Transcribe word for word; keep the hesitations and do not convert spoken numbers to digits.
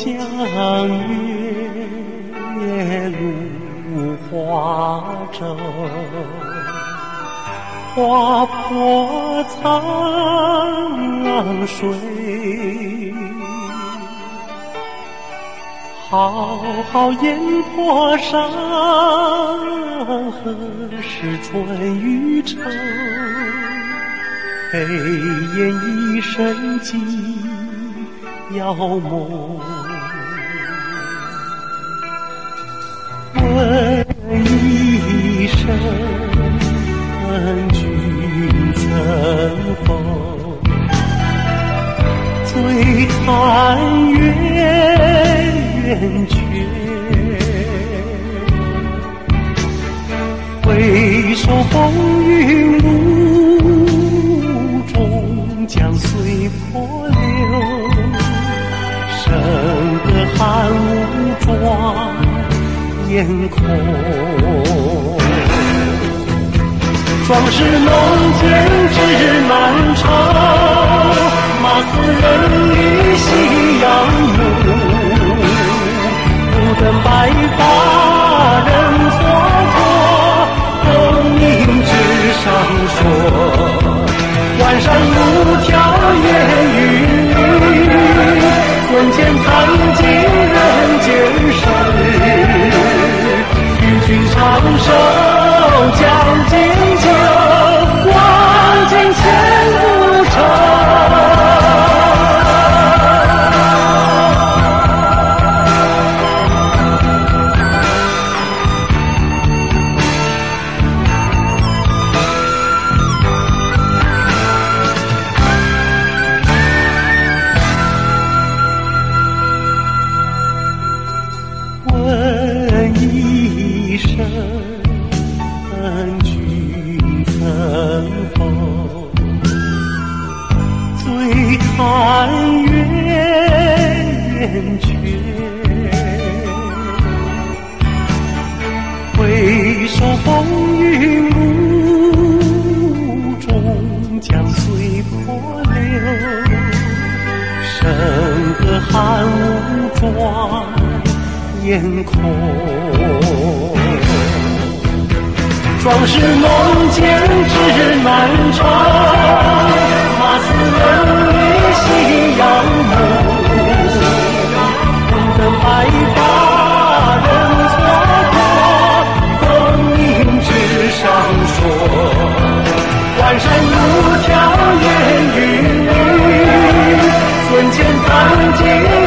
江月入华州，划破沧水，浩浩烟波上，何时春与秋？黑烟一身寂遥梦。问一声，君曾否醉看月圆缺？回首风云路中，将随波流。笙歌寒雾装眼空，壮士弄剑指南朝，马嘶人语夕阳暮。不等白发人蹉跎，功名纸上说。万山路迢烟雨里，尊前弹尽人间事。与君长寿将进酒，望尽千古愁。问一声，君曾否醉看月圆缺？回首风云路中，将随波流。笙歌寒雾装眼空，壮士弄剑指南朝，马嘶人语夕阳暮。不等白发人蹉跎，功名纸上说。万山路迢烟雨里，尊前弹尽